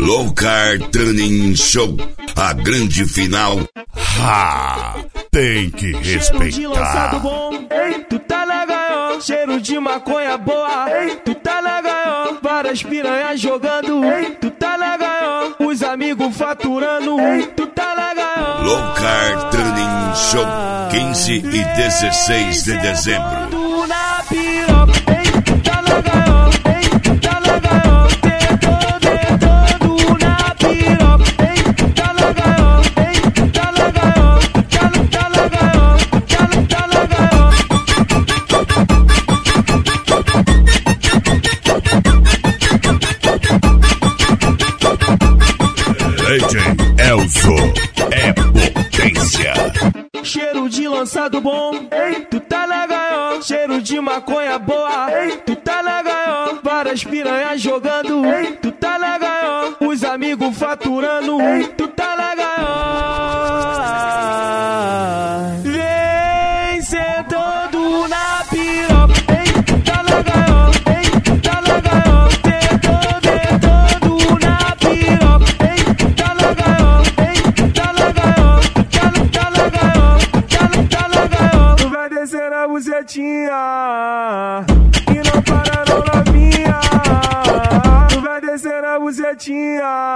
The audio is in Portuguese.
Loucar Training Show, a grande final. Tem que respeitar. Cheiro de lançado bom, ei, tu tá legal. Cheiro de maconha boa, ei, tu tá legal. Várias piranhas jogando, ei, tu tá legal. Os amigos faturando, ei, tu tá legal. Loucar Training Show, 15 e 16 de dezembro. Tu na piroca, ei, tu tá legal. Ei, tu tá legal. Dedando na piroca, ei, tu tá legal. Ei, tu tá legal. Tá legal. Tá legal. DJ Elzo é potência. Cheiro de lançado bom, ei, tu tá legal. Cheiro de maconha boa, ei, tu tá legal. Várias piranhas jogando, ei, tu tá legal. Os amigos faturando, ei, tu tá legal. Vem sentando na piroca, ei, tu tá legal. Ei, tu tá legal. Dedando na piroca, ei, tu tá legal. Ei, tu tá legal. Tá legal. Tá legal. Tu vai descer a bucetinha e não para não novinha. Tu vai descer a bucetinha